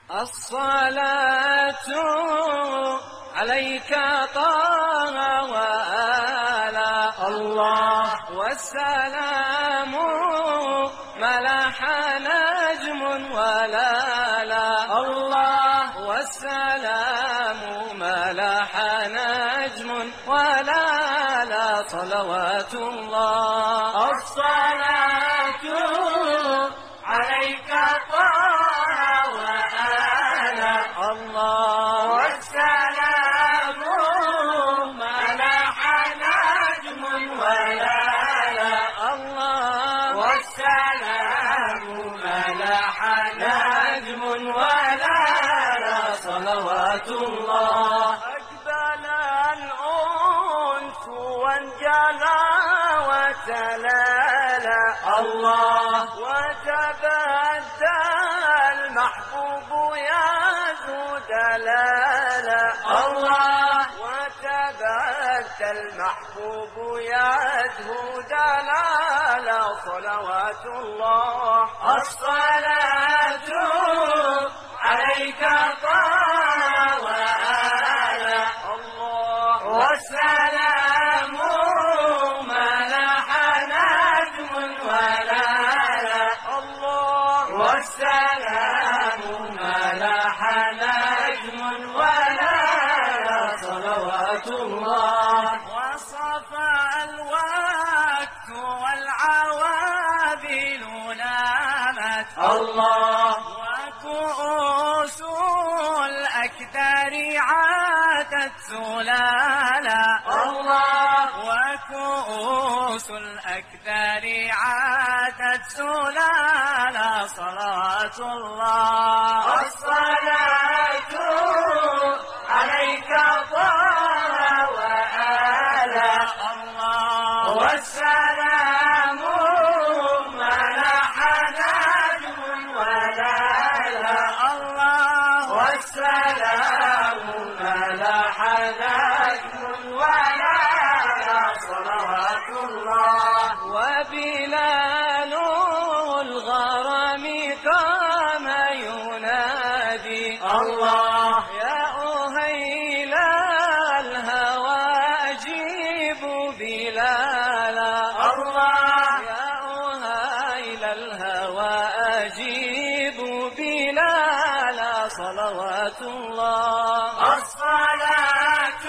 الصلاة عليك طه وآلا الله والسلام ملح نجم ولالا الله والسلام ملح نجم ولالا صلوات الله الصلاة عليك طه وآلا الله والسلام ملح نجم ولالا الله والسلام ملح نجم ولالا صلوات الله أقبل الأنس وانجلى وتلالا الله وتبدى المحبوب يزو دلالا الله وتبدى المحبوب يزو دلالا صلوات الله الصلاة عليك طه وآلا الله والسلام ملح نجم ولالا الله والسلام ملح نجم ولالا صلوات الله وصفى الوقت والعوابل نامت الله وكؤوس الأكدار عادت زلالا الله وكؤوس الأكدار عادت زلالا صلاة الله الصلاة عليك طه وآلا الله والسلام ملح نجم ولالا الله والسلام ملح نجم ولالا صلوات الله وبلال الغرام قام ينادي الله يا أهيل الهوى أجيب بلالا الله يا أهيل الهوى أجيب بلالا صلوات الله الصلاة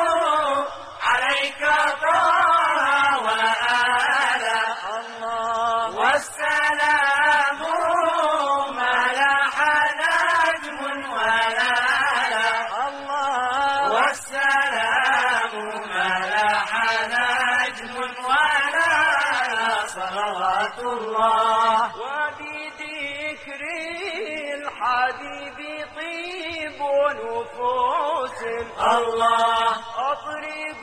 عليك طه وآلا الله والسلام ملح نجم ولالا الله والسلام ملح نجم ولالا صلوات الله وبذكر الحبيب طيب نفوس الله أطرب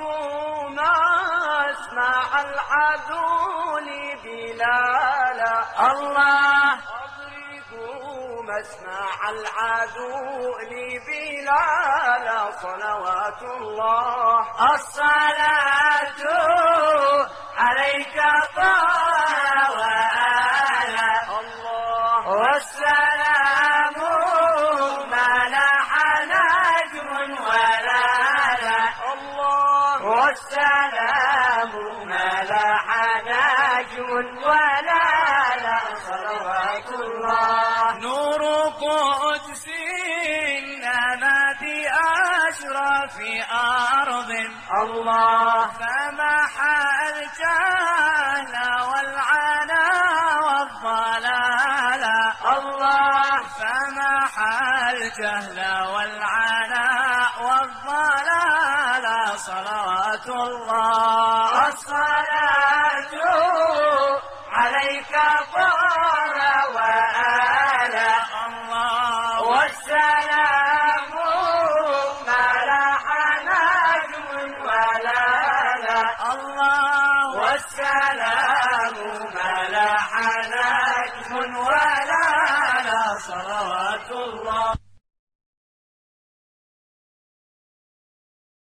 مسمع العذول بلالا الله أضرب مسمع العذول بلالا صلوات الله الصلاة عليك طه وآلا الله والسلام ملح نجم ولالا الله والسلام ملح نجم ولالا صلوات الله نور قدس نما بأشرف أرض الله فمحى الجهل والعنا والضلال الله فمحى الجهل والعنا والضلال صلوات الله الصلاة عليك طه وآلا الله والسلام ملح نجم ولالا الله والسلام ملح نجم ولالا صلوات الله